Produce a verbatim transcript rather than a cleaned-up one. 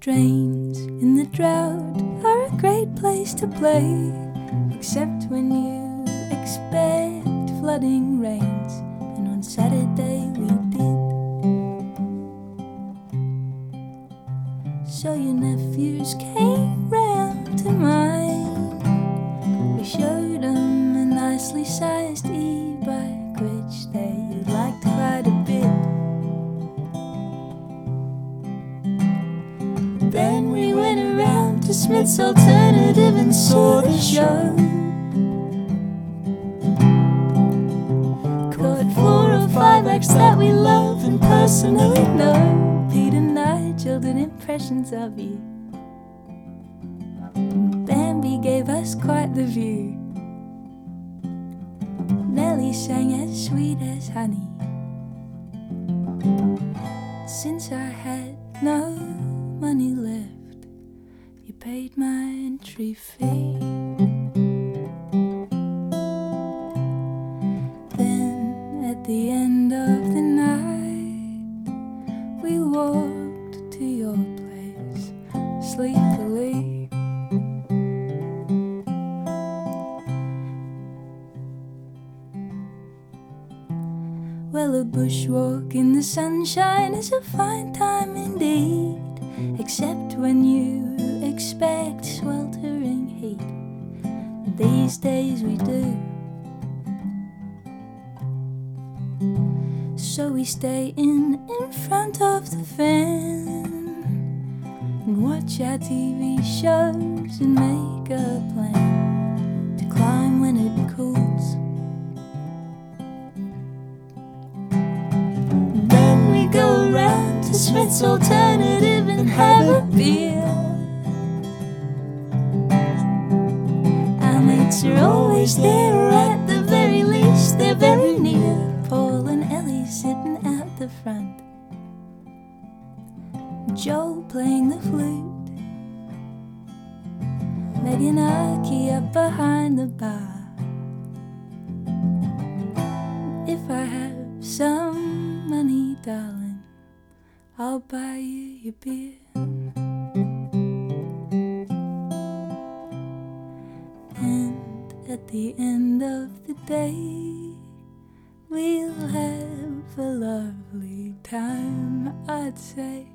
drains in the drought are a great place to play, except when you expect flooding rains, and on Saturday we did. So your nephews came round to mine. We showed them a nicely sized e-bike which they liked quite a bit. Then we went around to Smith's Alternative and saw the show. Caught four or five acts that we love and personally know. Pete and Nigel did impressions of you. Bambi gave us quite the view. Nelly sang as sweet as honey. Since I had no money left, you paid my entry fee. Then at the end of the night, we walked to your place sleepily. Well, a bushwalk in the sunshine is a fine time indeed, except when you expect sweltering heat. And these days we do. So we stay in in front of the fan and watch our T V shows and make a plan to climb when it cools. Then we go around to Smith's Alternative and have a beer. Our mates are always there, or at the very least they're very near. Paul and Ellie sitting out the front, Joe playing the flute, Meg and Aki up behind the bar. If I have some money, darling, I'll buy you your beer. And at the end of the day, we'll have a lovely time, I'd say.